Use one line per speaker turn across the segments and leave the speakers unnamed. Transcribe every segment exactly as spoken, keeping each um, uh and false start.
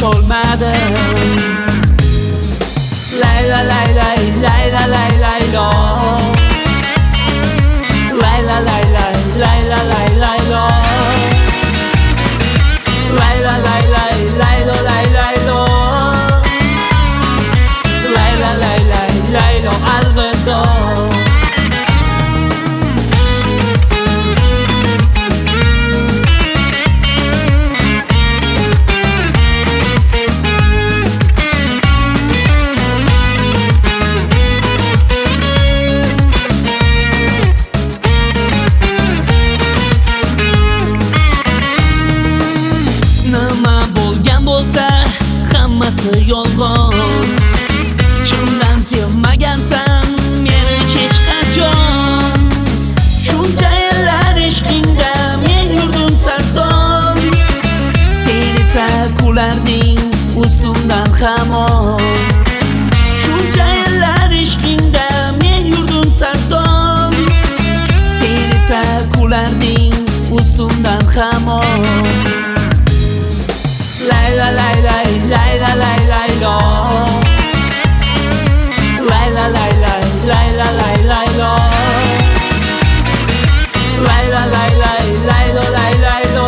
topolmadim. Layla layla layla layla lo, layla layla layla layla lo, layla layla layla layla lo, layla layla layla alvido. Bo'lsa hammasi yolg'on. Chindan sevmagansan meni hech qachon. Shuncha yillar ishqingda men yurdim sarzon. Sen esa kularding ustimdan hamon. Shuncha yillar ishqingda men yurdim sarzon. Sen esa kularding ustimdan hamon. Layla layla layla layla lo, layla layla layla layla lo, layla layla layla layla lo,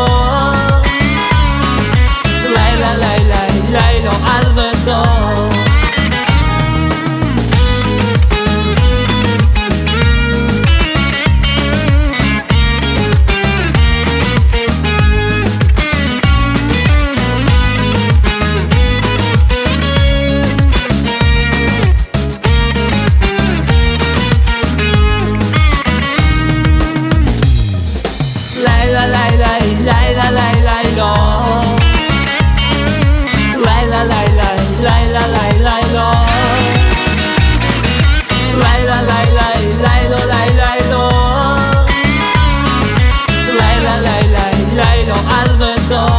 layla layla layla alvido. Layla layla layla layla lo, layla layla layla layla lo, layla layla layla layla lo, layla layla layla alvido.